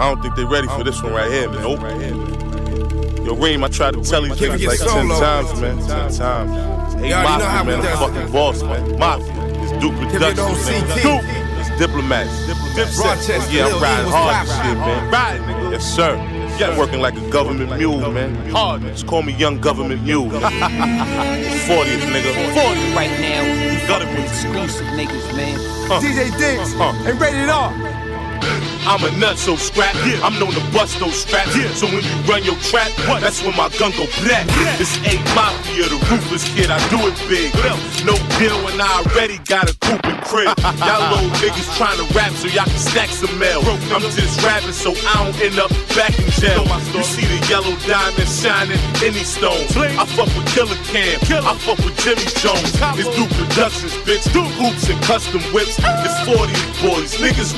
I don't think they ready for this one right here, man. Nope. Yo, Reem, I tried to tell these niggas like 10 times, man. 10 times. Hey, Mafia, man, I'm fucking boss, man. Mafia. It's Duke Productions, man. Duke. It's Diplomats. Yeah, I'm riding hard and shit, man. Riding, nigga. Yes, sir. I'm working like a government mule, man. Hard, just call me Young Government Mule. 40th, nigga. 40 right now. Government exclusive niggas, man. DJ Diggs and Rated R. I'm a nut, so scrap. I'm known to bust those straps. So when you run your trap, that's when my gun go black. This ain't Mafia, the ruthless kid, I do it big. No deal when I already got a coupe and crib. Y'all old niggas trying to rap so y'all can stack some mail. I'm just rapping so I don't end up back in jail. You see the yellow diamond shining in these stones. I fuck with Killer Cam, I fuck with Jimmy Jones. It's Duke Productions, bitch. Hoops and custom whips. It's 40 boys, niggas